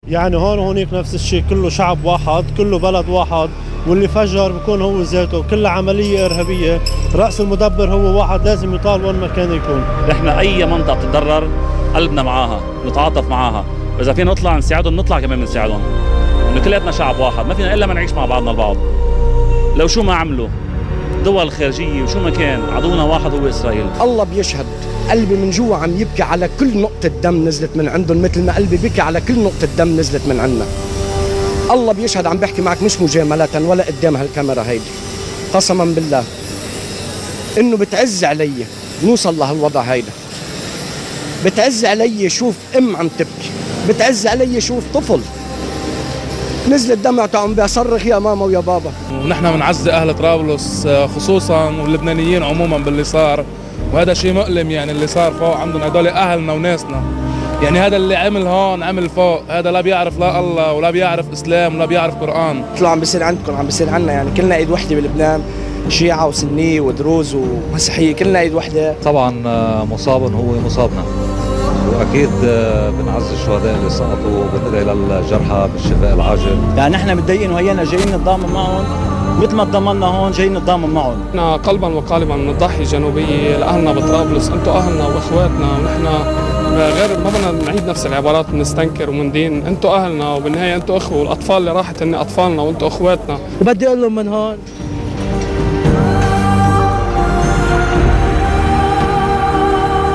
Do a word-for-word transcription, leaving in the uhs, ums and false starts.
يعني هون وهونيك نفس الشيء، كله شعب واحد، كله بلد واحد، واللي فجر بكون هو ذاته، كل عملية إرهابية رأس المدبر هو واحد، لازم يطال وين ما كان يكون. نحن أي منطقة بتتضرر قلبنا معاها، نتعاطف معاها، وإذا فينا نطلع نساعدهم نطلع كمان بنساعدهم، إنه كلياتنا شعب واحد، ما فينا إلا ما نعيش مع بعضنا البعض. لو شو ما عملوا دول الخارجية وشو ما كان، عدونا واحد هو إسرائيل. الله بيشهد، قلبي من جوا عم يبكي على كل نقطة دم نزلت من عندهم، مثل ما قلبي بكي على كل نقطة دم نزلت من عندنا. الله بيشهد، عم بحكي معك مش مجاملة ولا قدام هالكاميرا هيدي، قسما بالله إنه بتعز علي نوصل لهالوضع هيدا. بتعز علي شوف أم عم تبكي، بتعز علي شوف طفل نزلت دمعته عم بيصرخ يا ماما ويا بابا. ونحن بنعزي أهل طرابلس خصوصا واللبنانيين عموما باللي صار، وهذا شيء مؤلم يعني اللي صار فوق عندنا، هدول أهلنا وناسنا. يعني هذا اللي عمل هون عمل فوق، هذا لا بيعرف لا الله ولا بيعرف إسلام ولا بيعرف قرآن. طلعوا عم بيصير عندكم عم بيصير عنا، يعني كلنا ايد وحده بلبنان، شيعة وسنية ودروز ومسيحية، كلنا ايد وحده. طبعا مصاب هو مصابنا، واكيد بنعزي الشهداء اللي سقطوا وبندعي للجرحى بالشفاء العاجل. يعني نحن متضايقين وهينا جايين نتضامن معهم مثل ما تضامنا هون، جايين نتضامن معهم. نحن قلبا وقالبا من الضاحية الجنوبية لأهلنا بطرابلس، انتم أهلنا وإخواتنا، ونحن غير ما بدنا نعيد نفس العبارات بنستنكر ومندين، انتم أهلنا وبالنهاية انتم إخوة، والأطفال اللي راحت هن أطفالنا وانتم إخواتنا. وبدي أقول لهم من هون